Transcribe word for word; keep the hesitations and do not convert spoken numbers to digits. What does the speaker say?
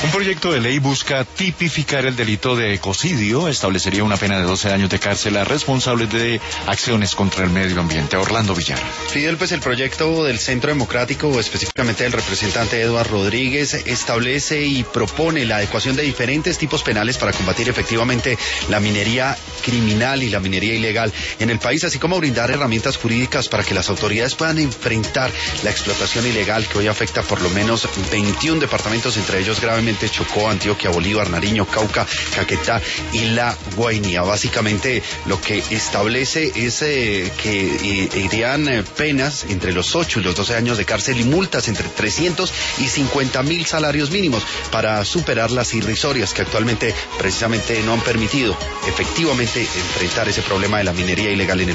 Un proyecto de ley busca tipificar el delito de ecocidio, establecería una pena de doce años de cárcel a responsables de acciones contra el medio ambiente. Orlando Villar. Fidel, pues el proyecto del Centro Democrático, o específicamente del representante Eduardo Rodríguez, establece y propone la adecuación de diferentes tipos penales para combatir efectivamente la minería criminal y la minería ilegal en el país, así como brindar herramientas jurídicas para que las autoridades puedan enfrentar la explotación ilegal que hoy afecta por lo menos veintiún departamentos, entre ellos gravemente Chocó, Antioquia, Bolívar, Nariño, Cauca, Caquetá y La Guainía. Básicamente lo que establece es eh, que eh, irían eh, penas entre los ocho y los doce años de cárcel y multas entre trescientos y cincuenta mil salarios mínimos para superar las irrisorias que actualmente precisamente no han permitido efectivamente enfrentar ese problema de la minería ilegal en el